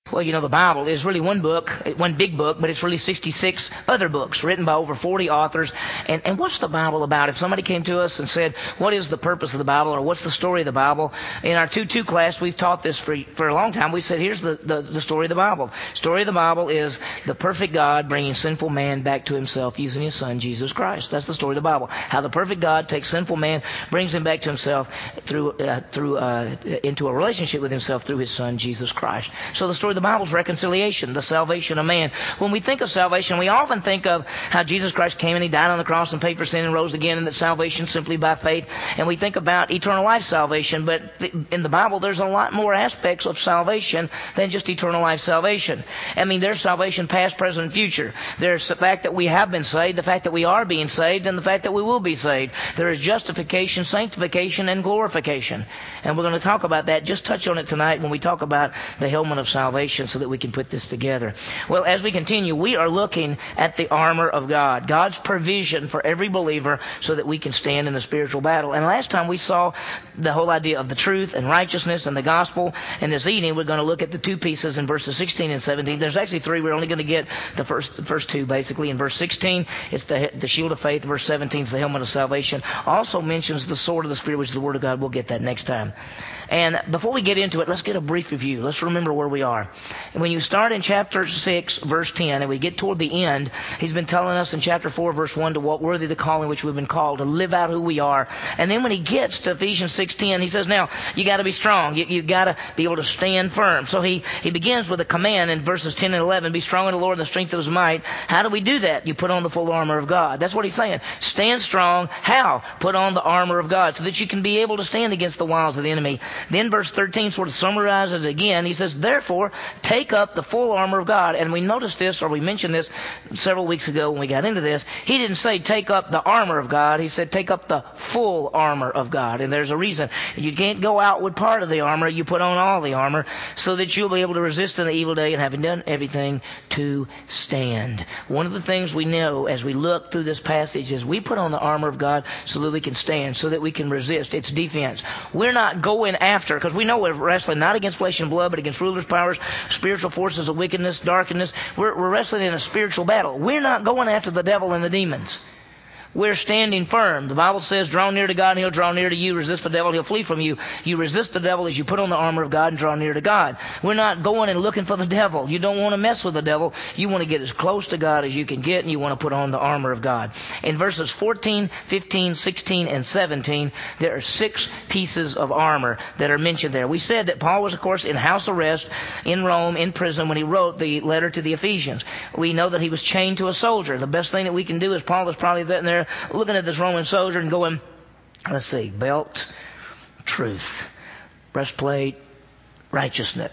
Well, the Bible is really one book, one big book, but it's really 66 other books written by over 40 authors. And what's the Bible about? If somebody came to us and said, what is the purpose of the Bible, or what's the story of the Bible? In our 2-2 class, we've taught this for a long time. We said, here's the story of the Bible. Story of the Bible is the perfect God bringing sinful man back to himself using his Son, Jesus Christ. That's the story of the Bible. How the perfect God takes sinful man, brings him back to himself into a relationship with himself through his Son, Jesus Christ. So the story of the Bible's reconciliation, the salvation of man. When we think of salvation, we often think of how Jesus Christ came and he died on the cross and paid for sin and rose again, and that salvation simply by faith. And we think about eternal life salvation, but in the Bible there's a lot more aspects of salvation than just eternal life salvation. I mean, there's salvation past, present, and future. There's the fact that we have been saved, the fact that we are being saved, and the fact that we will be saved. There is justification, sanctification, and glorification. And we're going to talk about that, just touch on it tonight when we talk about the helmet of salvation so that we can put this together. Well, as we continue, we are looking at the armor of God, God's provision for every believer so that we can stand in the spiritual battle. And last time we saw the whole idea of the truth and righteousness and the gospel. And this evening we're going to look at the two pieces in verses 16 and 17. There's actually three. We're only going to get the first two basically. In verse 16, it's the shield of faith. Verse 17 is the helmet of salvation. Also mentions the sword of the Spirit, which is the Word of God. We'll get that next time. And before we get into it, let's get a brief review. Let's remember where we are. And when you start in chapter 6, verse 10, and we get toward the end, he's been telling us in chapter 4, verse 1, to walk worthy of the calling which we've been called, to live out who we are. And then when he gets to Ephesians 6:10, he says, now, you got to be strong. You got to be able to stand firm. So he begins with a command in verses 10 and 11, be strong in the Lord and the strength of his might. How do we do that? You put on the full armor of God. That's what he's saying. Stand strong. How? Put on the armor of God so that you can be able to stand against the wiles of the enemy. Then verse 13 sort of summarizes it again. He says, therefore, take up the full armor of God. And we noticed this, or we mentioned this several weeks ago when we got into this. He didn't say take up the armor of God. He said take up the full armor of God. And there's a reason. You can't go out with part of the armor. You put on all the armor so that you'll be able to resist in the evil day and having done everything to stand. One of the things we know as we look through this passage is we put on the armor of God so that we can stand, so that we can resist. It's defense. We're not going after, because we know we're wrestling not against flesh and blood, but against rulers, powers, spiritual forces of wickedness, darkness. We're wrestling in a spiritual battle. We're not going after the devil and the demons. We're standing firm. The Bible says, draw near to God and he'll draw near to you. Resist the devil, he'll flee from you. You resist the devil as you put on the armor of God and draw near to God. We're not going and looking for the devil. You don't want to mess with the devil. You want to get as close to God as you can get, and you want to put on the armor of God. In verses 14, 15, 16, and 17, there are 6 pieces of armor that are mentioned there. We said that Paul was, of course, in house arrest in Rome, in prison, when he wrote the letter to the Ephesians. We know that he was chained to a soldier. The best thing that we can do is Paul is probably there looking at this Roman soldier and going, let's see, belt, truth, breastplate, righteousness,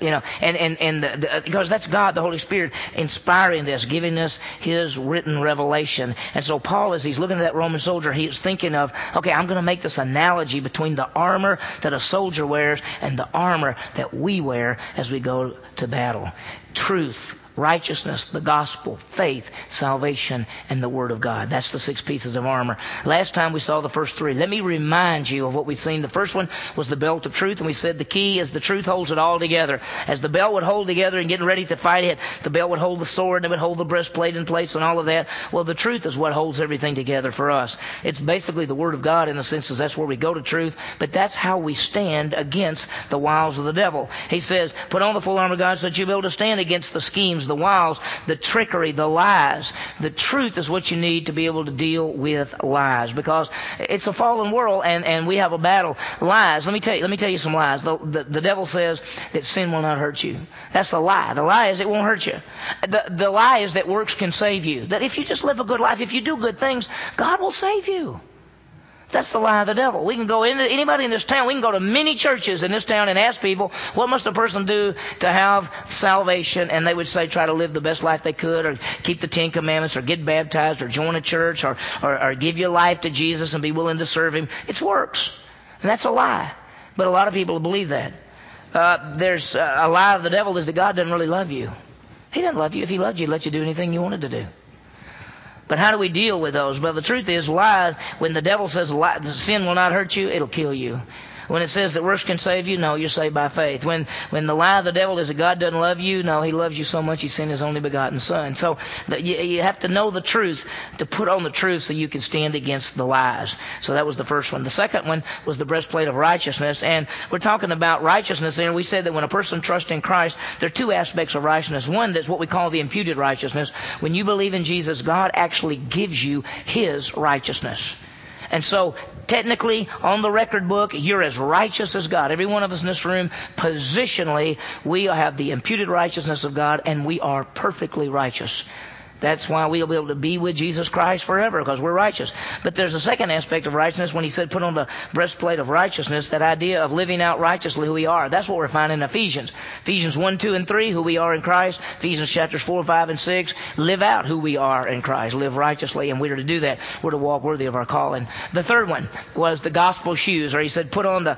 and because that's God, the Holy Spirit, inspiring this, giving us his written revelation. And so Paul, as he's looking at that Roman soldier, he's thinking of, okay, I'm going to make this analogy between the armor that a soldier wears and the armor that we wear as we go to battle. Truth, righteousness, the gospel, faith, salvation, and the Word of God. That's the 6 pieces of armor. Last time we saw the first 3. Let me remind you of what we've seen. The first one was the belt of truth, and we said the key is the truth holds it all together. As the belt would hold together and getting ready to fight it, the belt would hold the sword, and it would hold the breastplate in place and all of that. Well, the truth is what holds everything together for us. It's basically the Word of God in the sense that that's where we go to truth, but that's how we stand against the wiles of the devil. He says, put on the full armor of God so that you'll be able to stand against the schemes, the wiles, the trickery, the lies. The truth is what you need to be able to deal with lies, because it's a fallen world and we have a battle. Lies. Let me tell you some lies. The devil says that sin will not hurt you. That's the lie. The lie is it won't hurt you. The lie is that works can save you. That if you just live a good life, if you do good things, God will save you. That's the lie of the devil. We can go into anybody in this town. We can go to many churches in this town and ask people, what must a person do to have salvation? And they would say, try to live the best life they could, or keep the 10 Commandments, or get baptized, or join a church, or give your life to Jesus and be willing to serve him. It's works. And that's a lie. But a lot of people believe that. There's a lie of the devil is that God doesn't really love you. He doesn't love you. If he loved you, he'd let you do anything you wanted to do. But how do we deal with those? Well, the truth is, lies, when the devil says sin will not hurt you, it'll kill you. When it says that works can save you, no, you're saved by faith. When the lie of the devil is that God doesn't love you, no, He loves you so much He sent His only begotten Son. So you have to know the truth, to put on the truth so you can stand against the lies. So that was the first one. The second one was the breastplate of righteousness. And we're talking about righteousness, and we said that when a person trusts in Christ, there are two aspects of righteousness. One, that's what we call the imputed righteousness. When you believe in Jesus, God actually gives you His righteousness. And so, technically, on the record book, you're as righteous as God. Every one of us in this room, positionally, we have the imputed righteousness of God, and we are perfectly righteous. That's why we'll be able to be with Jesus Christ forever, because we're righteous. But there's a second aspect of righteousness when He said put on the breastplate of righteousness, that idea of living out righteously who we are. That's what we're finding in Ephesians. Ephesians 1, 2, and 3, who we are in Christ. Ephesians chapters 4, 5, and 6, live out who we are in Christ. Live righteously, and we're to do that. We're to walk worthy of our calling. The third one was the gospel shoes, or He said put on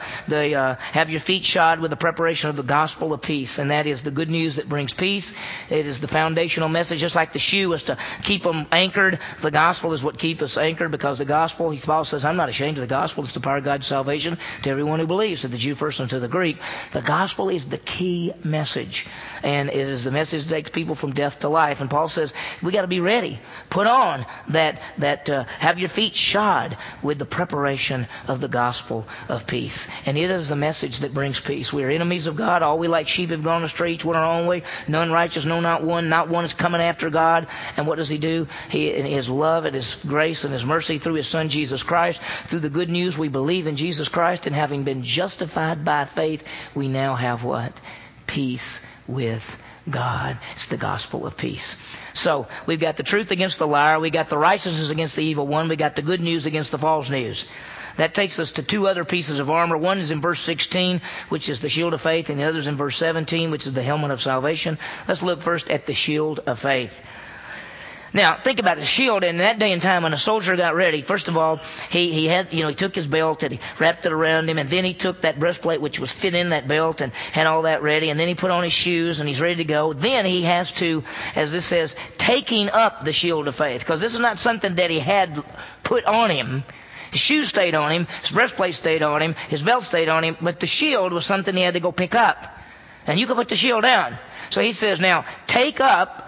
have your feet shod with the preparation of the gospel of peace. And that is the good news that brings peace. It is the foundational message, just like the shoe was to keep them anchored. The gospel is what keeps us anchored, because the gospel, Paul says, I'm not ashamed of the gospel. It's the power of God's salvation to everyone who believes, to the Jew first and to the Greek. The gospel is the key message, and it is the message that takes people from death to life. And Paul says we got to be ready. Put on that have your feet shod with the preparation of the gospel of peace. And it is the message that brings peace. We are enemies of God. All we like sheep have gone astray, each one our own way. None righteous, no, not one. Not one is coming after God. And what does He do? He, in His love and His grace and His mercy through His Son Jesus Christ, through the good news we believe in Jesus Christ, and having been justified by faith, we now have what? Peace with God. It's the gospel of peace. So we've got the truth against the liar. We got the righteousness against the evil one. We got the good news against the false news. That takes us to two other pieces of armor. One is in verse 16, which is the shield of faith, and the other is in verse 17, which is the helmet of salvation. Let's look first at the shield of faith. Now, think about the shield. In that day and time, when a soldier got ready, first of all, he took his belt and he wrapped it around him, and then he took that breastplate which was fit in that belt and had all that ready, and then he put on his shoes and he's ready to go. Then he has to, as this says, taking up the shield of faith, because this is not something that he had put on him. His shoes stayed on him, his breastplate stayed on him, his belt stayed on him, but the shield was something he had to go pick up. And you can put the shield down. So he says now, taking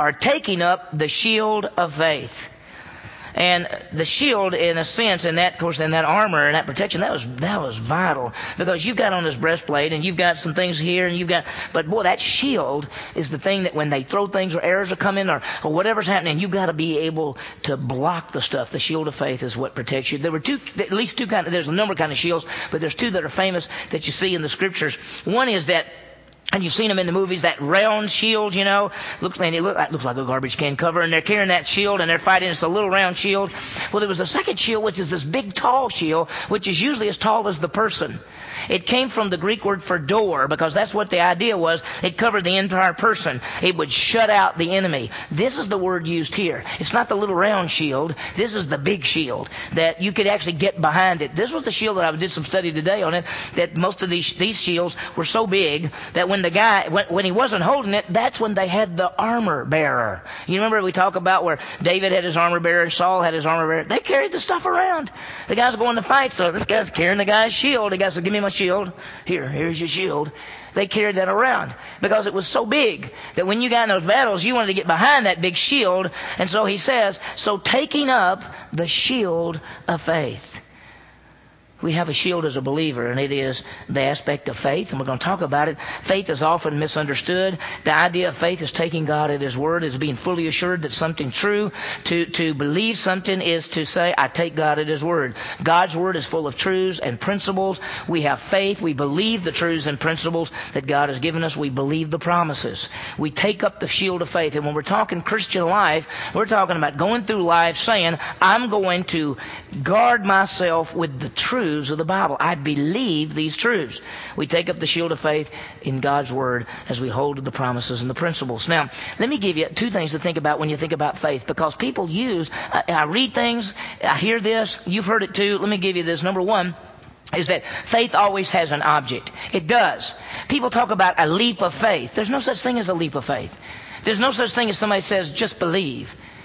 up the shield of faith. And the shield, in a sense, in that armor and that protection, that was vital, because you've got on this breastplate and you've got some things here, and but boy, that shield is the thing that when they throw things or arrows are coming or whatever's happening, you've got to be able to block the stuff. The shield of faith is what protects you. There were at least two kinds. There's a number of kind of shields, but there's two that are famous that you see in the scriptures. One is that, and you've seen them in the movies, that round shield, looks like a garbage can cover, and they're carrying that shield and they're fighting. It's a little round shield. Well, there was a second shield, which is this big tall shield, which is usually as tall as the person. It came from the Greek word for door, because that's what the idea was. It covered the entire person. It would shut out the enemy. This is the word used here. It's not the little round shield. This is the big shield that you could actually get behind it. This was the shield that I did some study today on it, that most of these shields were so big that when the guy, when he wasn't holding it, that's when they had the armor bearer. You remember we talk about where David had his armor bearer and Saul had his armor bearer? They carried the stuff around. The guy's going to fight, so this guy's carrying the guy's shield. The guy said, give me my shield. Here's your shield. They carried that around because it was so big that when you got in those battles, you wanted to get behind that big shield. And so he says, so taking up the shield of faith. We have a shield as a believer, and it is the aspect of faith, and we're going to talk about it. Faith is often misunderstood. The idea of faith is taking God at His word, is being fully assured that something's true. To believe something is to say, I take God at His word. God's word is full of truths and principles. We have faith. We believe the truths and principles that God has given us. We believe the promises. We take up the shield of faith. And when we're talking Christian life, we're talking about going through life saying, I'm going to guard myself with the truth of the Bible. I believe these truths. We take up the shield of faith in God's word as we hold to the promises and the principles. Now, let me give you two things to think about when you think about faith, because people I read things, I hear this, you've heard it too. Let me give you this. Number one is that faith always has an object. It does. People talk about a leap of faith. There's no such thing as a leap of faith. There's no such thing as somebody says, just believe.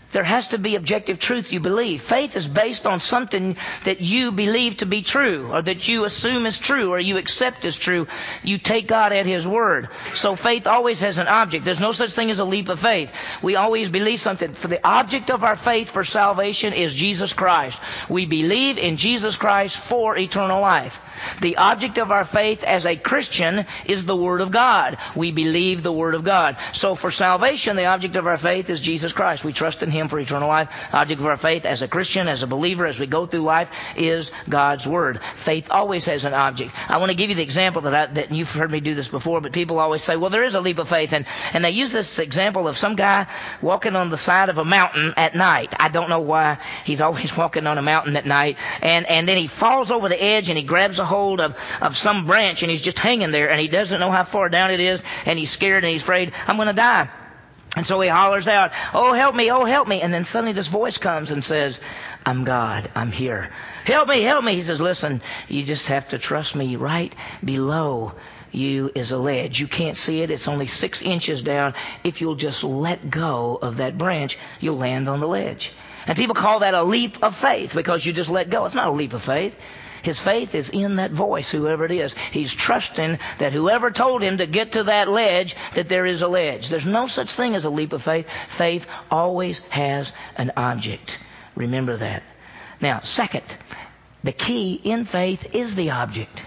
There has to be objective truth you believe. Faith is based on something that you believe to be true, or that you assume is true, or you accept as true. You take God at His word. So faith always has an object. There's no such thing as a leap of faith. We always believe something. For the object of our faith for salvation is Jesus Christ. We believe in Jesus Christ for eternal life. The object of our faith as a Christian is the Word of God. We believe the Word of God. So for salvation, the object of our faith is Jesus Christ. We trust in Him for eternal life. The object of our faith as a Christian, as a believer, as we go through life, is God's Word. Faith always has an object. I want to give you the example that you've heard me do this before, but people always say, well, there is a leap of faith. And they use this example of some guy walking on the side of a mountain at night. I don't know why he's always walking on a mountain at night. And then he falls over the edge and he grabs a hold of some branch and he's just hanging there and he doesn't know how far down it is and he's scared and he's afraid, I'm going to die. And so he hollers out, oh, help me, oh, help me. And then suddenly this voice comes and says, I'm God, I'm here. Help me, help me. He says, listen, you just have to trust me. Right below you is a ledge. You can't see it. It's only 6 inches down. If you'll just let go of that branch, you'll land on the ledge. And people call that a leap of faith because you just let go. It's not a leap of faith. His faith is in that voice, whoever it is. He's trusting that whoever told him to get to that ledge, that there is a ledge. There's no such thing as a leap of faith. Faith always has an object. Remember that. Now, second, the key in faith is the object.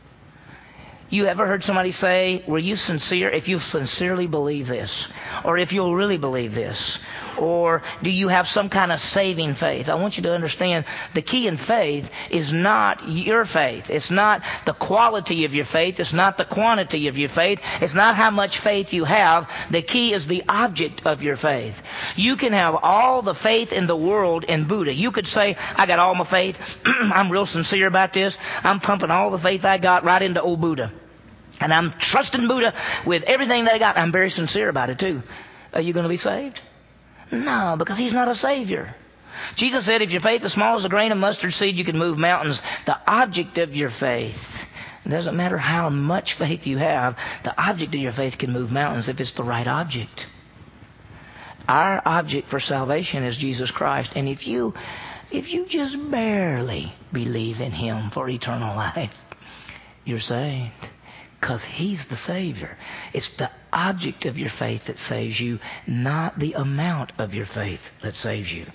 You ever heard somebody say, were you sincere? If you sincerely believe this, or if you'll really believe this, or do you have some kind of saving faith? I want you to understand the key in faith is not your faith. It's not the quality of your faith. It's not the quantity of your faith. It's not how much faith you have. The key is the object of your faith. You can have all the faith in the world in Buddha. You could say, I got all my faith. I'm real sincere about this. I'm pumping all the faith I got right into old Buddha. And I'm trusting Buddha with everything that I got. I'm very sincere about it too. Are you going to be saved? No, because He's not a Savior. Jesus said if your faith is small as a grain of mustard seed, you can move mountains. The object of your faith, it doesn't matter how much faith you have, the object of your faith can move mountains if it's the right object. Our object for salvation is Jesus Christ. And if you just barely believe in Him for eternal life, you're saved. Because He's the Savior. It's the object of your faith that saves you, not the amount of your faith that saves you.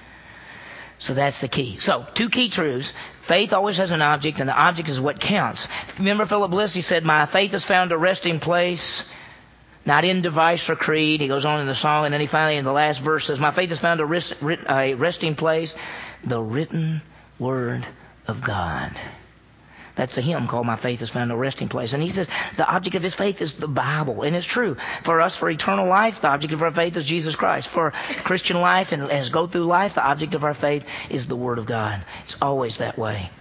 So that's the key. So, 2 key truths. Faith always has an object, and the object is what counts. Remember Philip Bliss, he said, my faith has found a resting place, not in device or creed. He goes on in the song, and then he finally in the last verse says, my faith has found a resting place, the written Word of God. That's a hymn called My Faith Has Found a Resting Place. And he says the object of his faith is the Bible. And it's true. For us, for eternal life, the object of our faith is Jesus Christ. For Christian life and as go through life, the object of our faith is the Word of God. It's always that way.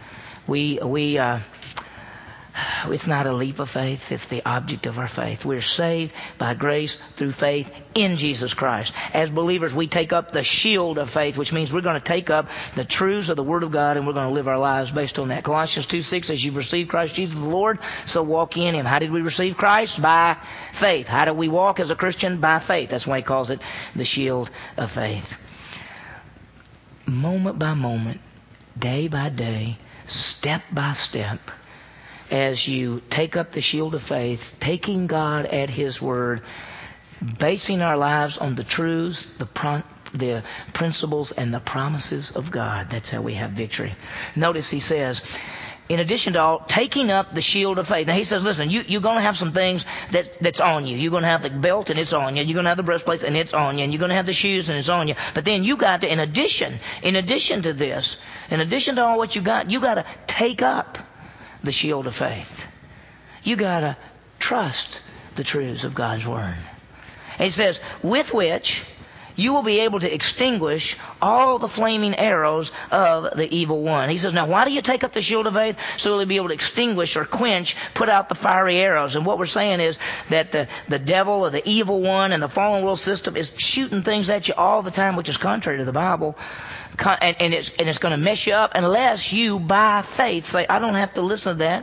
It's not a leap of faith. It's the object of our faith. We're saved by grace through faith in Jesus Christ. As believers, we take up the shield of faith, which means we're going to take up the truths of the Word of God and we're going to live our lives based on that. Colossians 2:6, as you've received Christ Jesus the Lord, so walk in Him. How did we receive Christ? By faith. How do we walk as a Christian? By faith. That's why he calls it the shield of faith. Moment by moment, day by day, step by step, as you take up the shield of faith, taking God at His word, basing our lives on the truths, the principles, and the promises of God. That's how we have victory. Notice he says, in addition to all, taking up the shield of faith. Now he says, listen, you're going to have some things that's on you. You're going to have the belt and it's on you. You're going to have the breastplate and it's on you. And you're going to have the shoes and it's on you. But then you got to, in addition to this, in addition to all what you got to take up the shield of faith. You got to trust the truths of God's Word. And he says, with which you will be able to extinguish all the flaming arrows of the evil one. He says, now why do you take up the shield of faith? So you'll be able to extinguish or quench, put out the fiery arrows. And what we're saying is that the devil or the evil one and the fallen world system is shooting things at you all the time, which is contrary to the Bible. And it's going to mess you up unless you, by faith, say, I don't have to listen to that.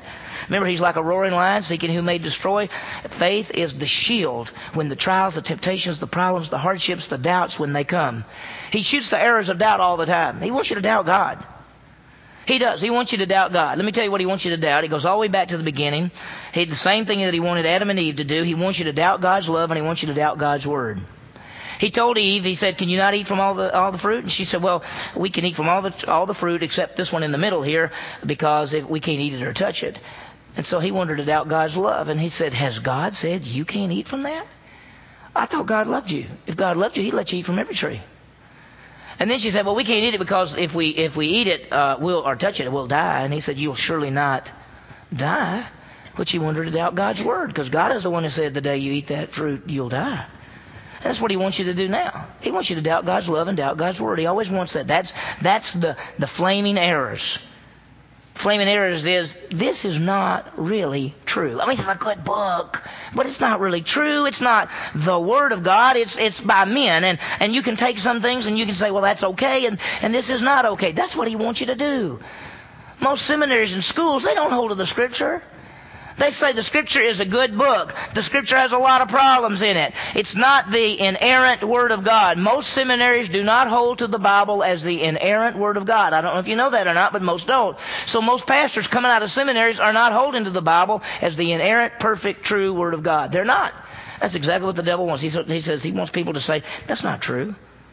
Remember, he's like a roaring lion seeking who may destroy. Faith is the shield when the trials, the temptations, the problems, the hardships, the doubts, when they come. He shoots the arrows of doubt all the time. He wants you to doubt God. He does. He wants you to doubt God. Let me tell you what he wants you to doubt. He goes all the way back to the beginning. He did the same thing that he wanted Adam and Eve to do. He wants you to doubt God's love, and he wants you to doubt God's word. He told Eve, he said, can you not eat from all the fruit? And she said, well, we can eat from all the fruit except this one in the middle here, because if we can't eat it or touch it. And so he wanted her to doubt God's love. And he said, has God said you can't eat from that? I thought God loved you. If God loved you, he'd let you eat from every tree. And then she said, well, we can't eat it because if we eat it or touch it, we'll die. And he said, you'll surely not die. Which he wanted her to doubt God's word, because God is the one who said the day you eat that fruit, you'll die. And that's what he wants you to do now. He wants you to doubt God's love and doubt God's word. He always wants that. That's the flaming errors. Flaming errors is, this is not really true. I mean, it's a good book, but it's not really true. It's not the Word of God. It's by men. And you can take some things and you can say, well, that's okay, and this is not okay. That's what he wants you to do. Most seminaries and schools, they don't hold to the Scripture. They say the Scripture is a good book. The Scripture has a lot of problems in it. It's not the inerrant Word of God. Most seminaries do not hold to the Bible as the inerrant Word of God. I don't know if you know that or not, but most don't. So most pastors coming out of seminaries are not holding to the Bible as the inerrant, perfect, true Word of God. They're not. That's exactly what the devil wants. He says he wants people to say, that's not true.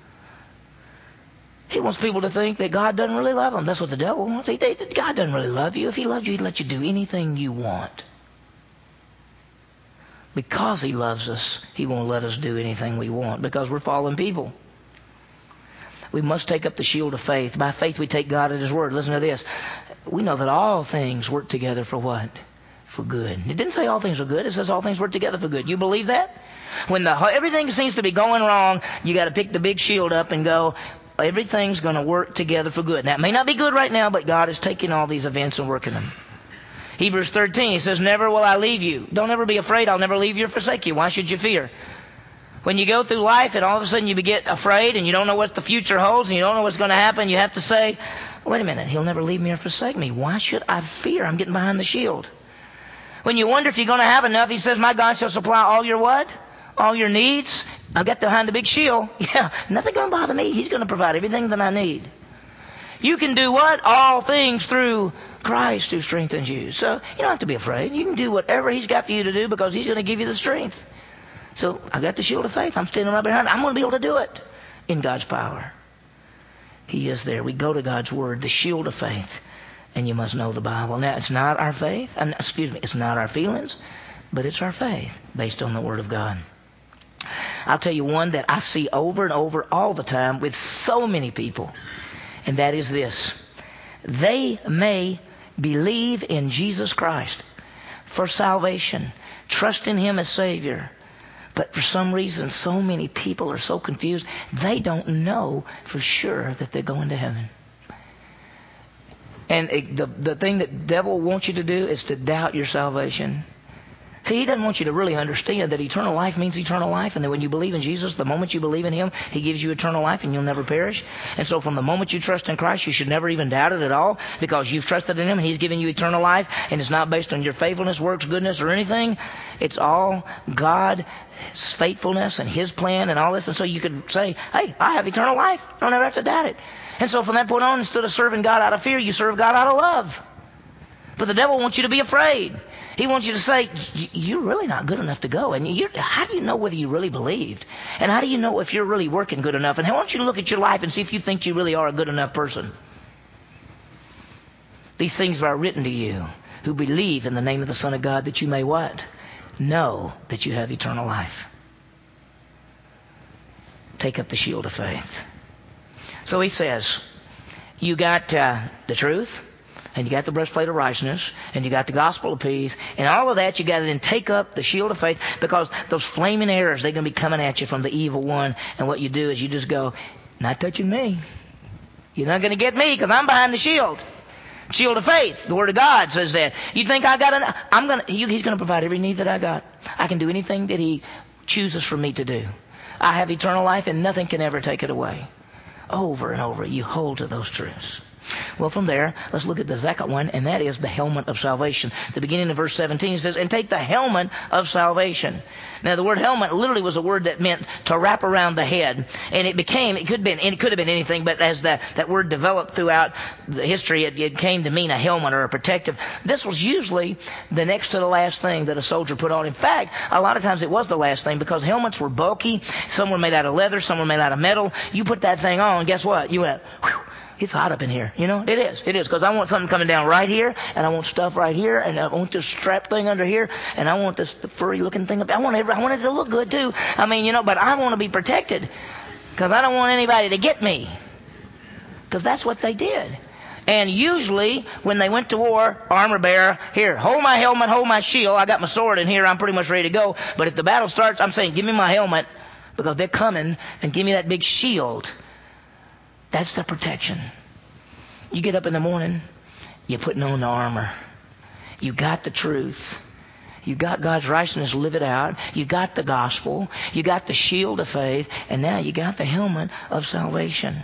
He wants people to think that God doesn't really love them. That's what the devil wants. God doesn't really love you. If he loved you, he'd let you do anything you want. Because he loves us, he won't let us do anything we want, because we're fallen people. We must take up the shield of faith. By faith we take God at his word. Listen to this. We know that all things work together for what? For good. It didn't say all things are good. It says all things work together for good. You believe that? When everything seems to be going wrong, you got to pick the big shield up and go, everything's going to work together for good. Now, it may not be good right now, but God is taking all these events and working them. Hebrews 13, he says, never will I leave you. Don't ever be afraid. I'll never leave you or forsake you. Why should you fear? When you go through life and all of a sudden you get afraid and you don't know what the future holds and you don't know what's going to happen, you have to say, wait a minute, he'll never leave me or forsake me. Why should I fear? I'm getting behind the shield. When you wonder if you're going to have enough, he says, my God shall supply all your what? All your needs. I'll get behind the big shield. Yeah, nothing going to bother me. He's going to provide everything that I need. You can do what? All things through Christ who strengthens you. So you don't have to be afraid. You can do whatever he's got for you to do because he's going to give you the strength. So I got the shield of faith. I'm standing right behind it. I'm going to be able to do it in God's power. He is there. We go to God's word, the shield of faith, and you must know the Bible. Now, it's not our faith. It's not our feelings, but it's our faith based on the word of God. I'll tell you one that I see over and over all the time with so many people, and that is this. They may believe in Jesus Christ for salvation, trust in him as Savior, but for some reason so many people are so confused, they don't know for sure that they're going to heaven. And the thing that the devil wants you to do is to doubt your salvation. See, he doesn't want you to really understand that eternal life means eternal life, and that when you believe in Jesus, the moment you believe in him, he gives you eternal life and you'll never perish. And so from the moment you trust in Christ, you should never even doubt it at all, because you've trusted in him and he's given you eternal life, and it's not based on your faithfulness, works, goodness, or anything. It's all God's faithfulness and his plan and all this. And so you could say, hey, I have eternal life. I don't ever have to doubt it. And so from that point on, instead of serving God out of fear, you serve God out of love. But the devil wants you to be afraid. He wants you to say, you're really not good enough to go. And how do you know whether you really believed? And how do you know if you're really working good enough? And I want you to look at your life and see if you think you really are a good enough person. These things are written to you who believe in the name of the Son of God, that you may what? Know that you have eternal life. Take up the shield of faith. So he says, you got the truth, and you got the breastplate of righteousness, and you got the gospel of peace, and all of that you got to then take up the shield of faith, because those flaming arrows, they're going to be coming at you from the evil one. And what you do is you just go, not touching me. You're not going to get me because I'm behind the shield. Shield of faith. The Word of God says that. You think I got he's going to provide every need that I got. I can do anything that he chooses for me to do. I have eternal life and nothing can ever take it away. Over and over, you hold to those truths. Well, from there, let's look at the second one, and that is the helmet of salvation. The beginning of verse 17 says, and take the helmet of salvation. Now, the word helmet literally was a word that meant to wrap around the head. And it could have been anything, but as that word developed throughout the history, it came to mean a helmet or a protective. This was usually the next to the last thing that a soldier put on. In fact, a lot of times it was the last thing because helmets were bulky. Some were made out of leather, some were made out of metal. You put that thing on, guess what? You went, whew, it's hot up in here. You know, it is, because I want something coming down right here, and I want stuff right here, and I want this strap thing under here, and I want the furry looking thing up. I want it to look good too. I mean, but I want to be protected because I don't want anybody to get me, because that's what they did. And usually when they went to war, armor bearer, here, hold my helmet, hold my shield. I got my sword in here. I'm pretty much ready to go. But if the battle starts, I'm saying, give me my helmet because they're coming, and give me that big shield. That's the protection. You get up in the morning, you're putting on the armor. You got the truth. You got God's righteousness, live it out. You got the gospel. You got the shield of faith. And now you got the helmet of salvation.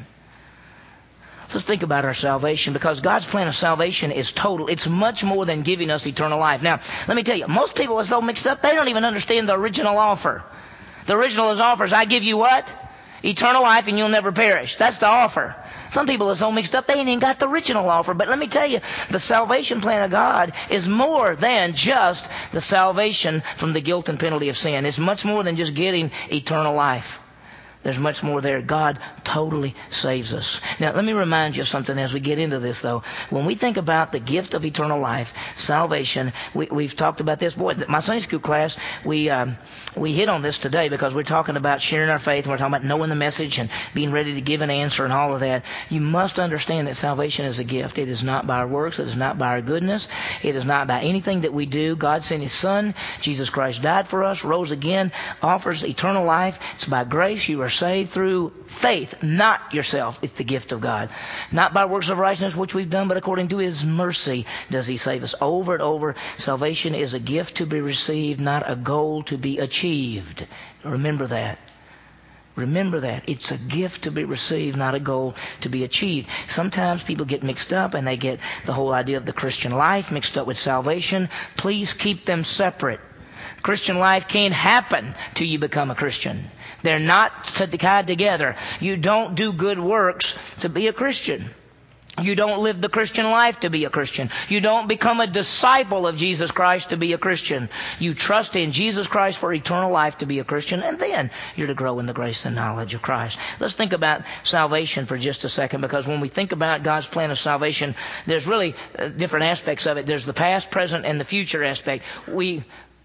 Let's think about our salvation, because God's plan of salvation is total. It's much more than giving us eternal life. Now, let me tell you, most people are so mixed up, they don't even understand the original offer. The original offer is, I give you what? Eternal life, and you'll never perish. That's the offer. Some people are so mixed up, they ain't even got the original offer. But let me tell you, the salvation plan of God is more than just the salvation from the guilt and penalty of sin. It's much more than just getting eternal life. There's much more there. God totally saves us. Now, let me remind you of something as we get into this, though. When we think about the gift of eternal life, salvation, we've talked about this. Boy, my Sunday school class, we hit on this today because we're talking about sharing our faith, and we're talking about knowing the message and being ready to give an answer and all of that. You must understand that salvation is a gift. It is not by our works. It is not by our goodness. It is not by anything that we do. God sent His Son. Jesus Christ died for us, rose again, offers eternal life. It's by grace. You are saved through faith, not yourself. It's the gift of God. Not by works of righteousness which we've done, but according to His mercy does He save us. Over and over, salvation is a gift to be received, not a goal to be achieved. Remember that. Remember that. It's a gift to be received, not a goal to be achieved. Sometimes people get mixed up, and they get the whole idea of the Christian life mixed up with salvation. Please keep them separate. Christian life can't happen till you become a Christian. They're not tied together. You don't do good works to be a Christian. You don't live the Christian life to be a Christian. You don't become a disciple of Jesus Christ to be a Christian. You trust in Jesus Christ for eternal life to be a Christian, and then you're to grow in the grace and knowledge of Christ. Let's think about salvation for just a second, because when we think about God's plan of salvation, there's really different aspects of it. There's the past, present, and the future aspect. We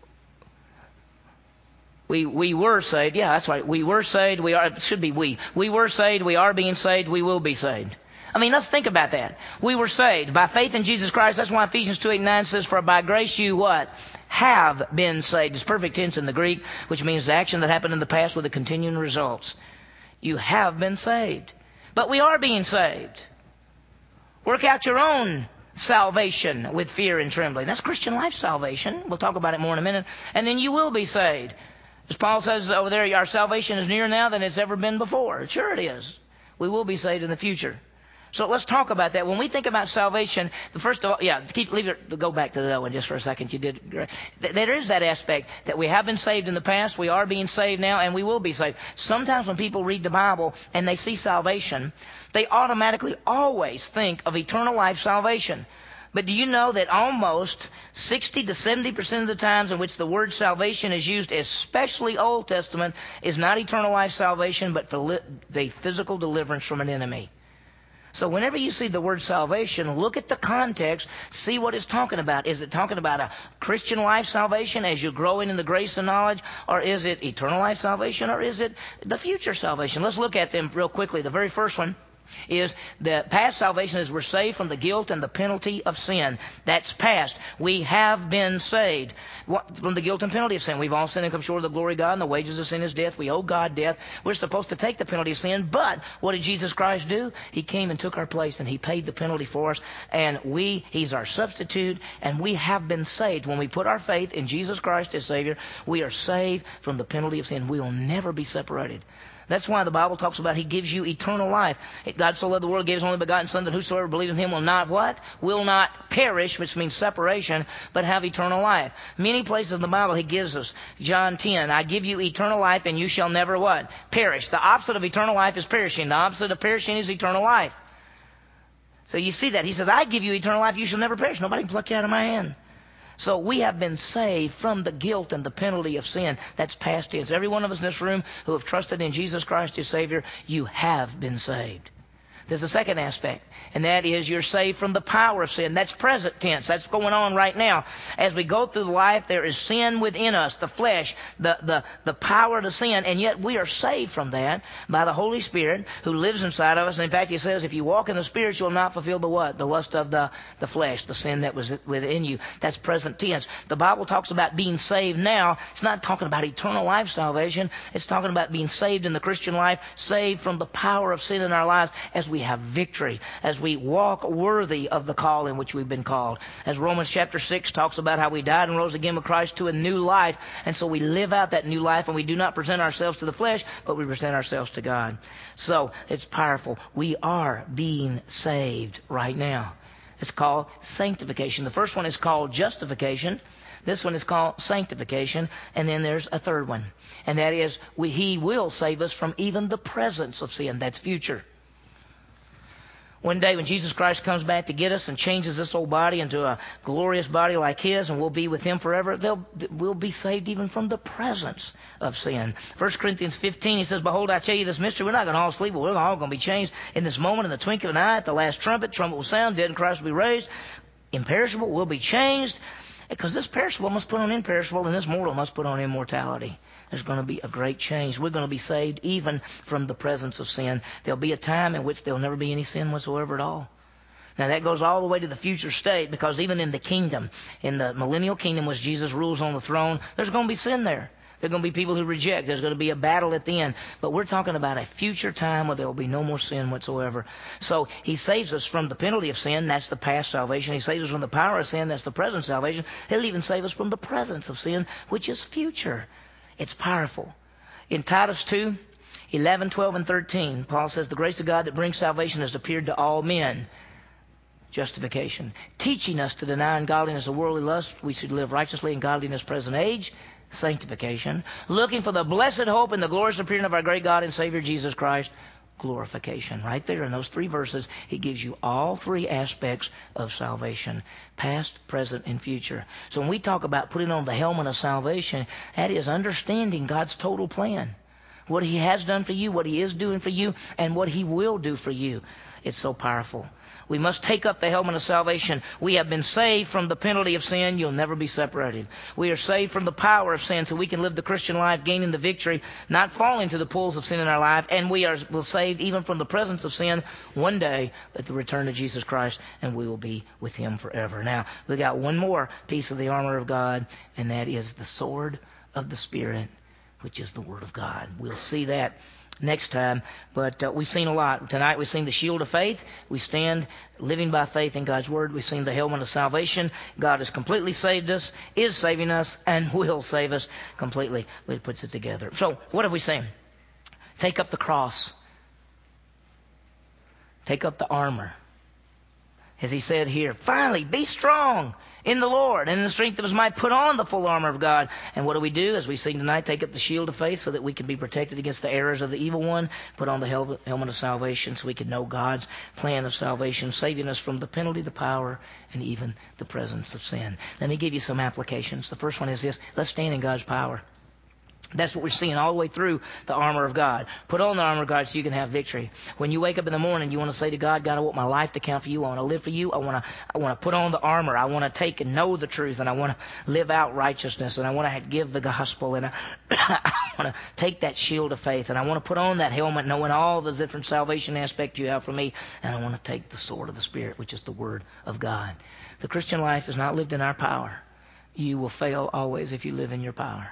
were saved. Yeah, that's right. We were saved. It should be we. We were saved. We are being saved. We will be saved. I mean, let's think about that. We were saved by faith in Jesus Christ. That's why Ephesians 2:8-9 says, for by grace you what? Have been saved. It's perfect tense in the Greek, which means the action that happened in the past with the continuing results. You have been saved. But we are being saved. Work out your own salvation with fear and trembling. That's Christian life salvation. We'll talk about it more in a minute. And then you will be saved. As Paul says over there, our salvation is nearer now than it's ever been before. Sure it is. We will be saved in the future. So let's talk about that. When we think about salvation, go back to that one just for a second. You did great. There is that aspect that we have been saved in the past, we are being saved now, and we will be saved. Sometimes when people read the Bible and they see salvation, they automatically always think of eternal life salvation. But do you know that almost 60 to 70% of the times in which the word salvation is used, especially Old Testament, is not eternal life salvation, but for the physical deliverance from an enemy? So whenever you see the word salvation, look at the context, see what it's talking about. Is it talking about a Christian life salvation as you're growing in the grace and knowledge? Or is it eternal life salvation? Or is it the future salvation? Let's look at them real quickly. The very first one is the past salvation is we're saved from the guilt and the penalty of sin. That's past. We have been saved from the guilt and penalty of sin. We've all sinned and come short of the glory of God, and the wages of sin is death. We owe God death. We're supposed to take the penalty of sin, but what did Jesus Christ do? He came and took our place, and He paid the penalty for us, and He's our substitute, and we have been saved. When we put our faith in Jesus Christ as Savior, we are saved from the penalty of sin. We will never be separated. That's why the Bible talks about He gives you eternal life. God so loved the world, gave his only begotten Son, that whosoever believeth in him will not what? Will not perish, which means separation, but have eternal life. Many places in the Bible he gives us. John 10, I give you eternal life, and you shall never what? Perish. The opposite of eternal life is perishing. The opposite of perishing is eternal life. So you see that. He says, I give you eternal life, you shall never perish. Nobody can pluck you out of my hand. So we have been saved from the guilt and the penalty of sin. That's past tense. Every one of us in this room who have trusted in Jesus Christ as Savior, you have been saved. There's a second aspect, and that is you're saved from the power of sin. That's present tense. That's going on right now. As we go through life, there is sin within us, the flesh, the power to sin, and yet we are saved from that by the Holy Spirit who lives inside of us. And in fact, he says, if you walk in the Spirit, you'll not fulfill the what? The lust of the flesh, the sin that was within you. That's present tense. The Bible talks about being saved now. It's not talking about eternal life salvation. It's talking about being saved in the Christian life, saved from the power of sin in our lives as we have victory, as we walk worthy of the call in which we've been called. As Romans chapter 6 talks about how we died and rose again with Christ to a new life, and so we live out that new life, and we do not present ourselves to the flesh, but we present ourselves to God. So it's powerful. We are being saved right now. It's called sanctification. The first one is called justification. This one is called sanctification. And then there's a third one. And that is, he will save us from even the presence of sin. That's future. One day when Jesus Christ comes back to get us and changes this old body into a glorious body like his, and we'll be with him forever, we'll be saved even from the presence of sin. 1 Corinthians 15, he says, behold, I tell you this mystery, we're not going to all sleep, but we're all going to be changed in this moment, in the twinkling of an eye, at the last trumpet will sound, dead in Christ will be raised, imperishable will be changed, because this perishable must put on imperishable, and this mortal must put on immortality. There's going to be a great change. We're going to be saved even from the presence of sin. There'll be a time in which there'll never be any sin whatsoever at all. Now that goes all the way to the future state, because even in the kingdom, in the millennial kingdom, which Jesus rules on the throne, there's going to be sin there. There are going to be people who reject. There's going to be a battle at the end. But we're talking about a future time where there will be no more sin whatsoever. So he saves us from the penalty of sin. That's the past salvation. He saves us from the power of sin. That's the present salvation. He'll even save us from the presence of sin, which is future. It's powerful. In Titus 2, 11, 12, and 13, Paul says, the grace of God that brings salvation has appeared to all men. Justification. Teaching us to deny ungodliness and worldly lust, we should live righteously in godliness present age. Sanctification. Looking for the blessed hope and the glorious appearing of our great God and Savior Jesus Christ. Glorification. Right there in those three verses, he gives you all three aspects of salvation. Past, present, and future. So when we talk about putting on the helmet of salvation, that is understanding God's total plan. What he has done for you, what he is doing for you, and what he will do for you. It's so powerful. We must take up the helmet of salvation. We have been saved from the penalty of sin. You'll never be separated. We are saved from the power of sin so we can live the Christian life, gaining the victory, not falling to the pools of sin in our life. And we're saved even from the presence of sin one day at the return of Jesus Christ, and we will be with him forever. Now, we got one more piece of the armor of God, and that is the sword of the Spirit, which is the Word of God. We'll see that next time, but we've seen a lot. Tonight we've seen the shield of faith. We stand living by faith in God's Word. We've seen the helmet of salvation. God has completely saved us, is saving us, and will save us completely. It puts it together. So what have we seen? Take up the cross. Take up the armor. As he said here, finally, be strong in the Lord and in the strength of his might. Put on the full armor of God. And what do? As we see tonight, take up the shield of faith so that we can be protected against the errors of the evil one. Put on the helmet of salvation so we can know God's plan of salvation, saving us from the penalty, the power, and even the presence of sin. Let me give you some applications. The first one is this. Let's stand in God's power. That's what we're seeing all the way through the armor of God. Put on the armor of God so you can have victory. When you wake up in the morning, you want to say to God, God, I want my life to count for you. I want to live for you. I want to put on the armor. I want to take and know the truth, and I want to live out righteousness, and I want to give the gospel, and I want to take that shield of faith, and I want to put on that helmet, knowing all the different salvation aspects you have for me, and I want to take the sword of the Spirit, which is the Word of God. The Christian life is not lived in our power. You will fail always if you live in your power.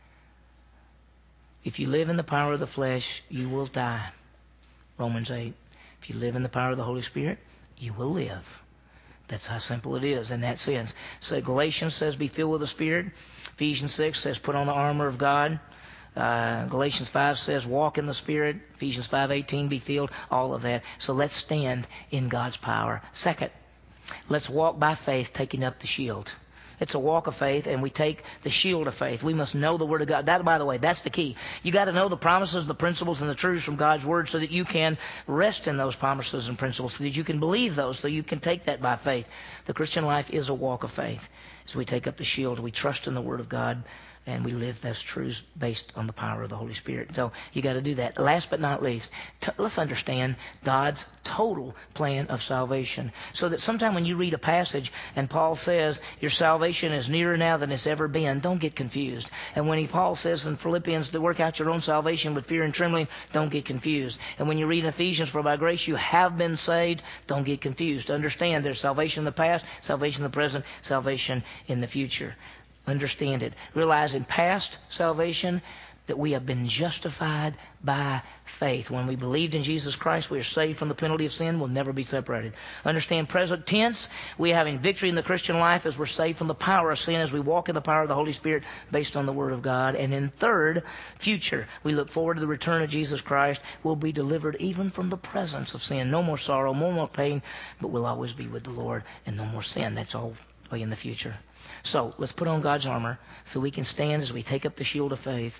If you live in the power of the flesh, you will die. Romans 8. If you live in the power of the Holy Spirit, you will live. That's how simple it is in that sense. So Galatians says, be filled with the Spirit. Ephesians 6 says, put on the armor of God. Galatians 5 says, walk in the Spirit. Ephesians 5:18, be filled. All of that. So let's stand in God's power. Second, let's walk by faith, taking up the shield. It's a walk of faith, and we take the shield of faith. We must know the Word of God. That, by the way, that's the key. You got to know the promises, the principles, and the truths from God's Word so that you can rest in those promises and principles, so that you can believe those, so you can take that by faith. The Christian life is a walk of faith. As we take up the shield, we trust in the Word of God, and we live those truths based on the power of the Holy Spirit. So you got to do that. Last but not least, let's understand God's total plan of salvation. So that sometime when you read a passage and Paul says your salvation is nearer now than it's ever been, don't get confused. And when Paul says in Philippians to work out your own salvation with fear and trembling, don't get confused. And when you read in Ephesians, for by grace you have been saved, don't get confused. Understand there's salvation in the past, salvation in the present, salvation in the future. Understand it. Realize in past salvation that we have been justified by faith. When we believed in Jesus Christ, we are saved from the penalty of sin. We'll never be separated. Understand present tense. We are having victory in the Christian life as we're saved from the power of sin, as we walk in the power of the Holy Spirit based on the Word of God. And in third, future. We look forward to the return of Jesus Christ. We'll be delivered even from the presence of sin. No more sorrow, no more pain, but we'll always be with the Lord and no more sin. That's all way in the future. So let's put on God's armor so we can stand as we take up the shield of faith,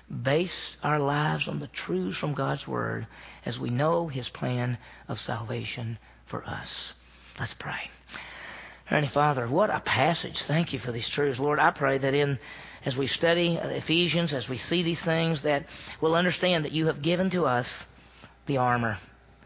base our lives on the truths from God's Word as we know His plan of salvation for us. Let's pray. Heavenly Father, what a passage. Thank you for these truths. Lord, I pray that as we study Ephesians, as we see these things, that we'll understand that you have given to us the armor.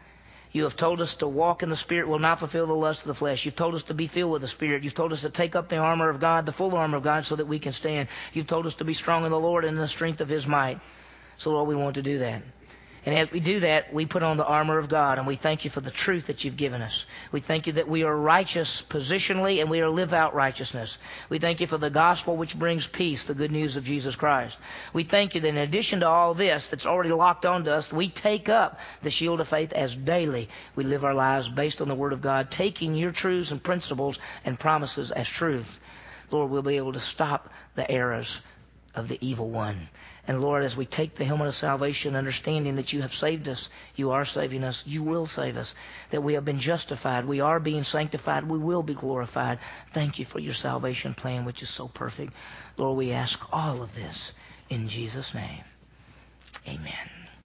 You have told us to walk in the Spirit, will not fulfill the lust of the flesh. You've told us to be filled with the Spirit. You've told us to take up the armor of God, the full armor of God, so that we can stand. You've told us to be strong in the Lord and in the strength of His might. So, Lord, we want to do that. And as we do that, we put on the armor of God, and we thank you for the truth that you've given us. We thank you that we are righteous positionally, and we are live out righteousness. We thank you for the gospel which brings peace, the good news of Jesus Christ. We thank you that in addition to all this that's already locked onto us, we take up the shield of faith as daily we live our lives based on the Word of God, taking your truths and principles and promises as truth. Lord, we'll be able to stop the errors of the evil one. And Lord, as we take the helmet of salvation, understanding that you have saved us, you are saving us, you will save us, that we have been justified, we are being sanctified, we will be glorified. Thank you for your salvation plan, which is so perfect. Lord, we ask all of this in Jesus' name. Amen.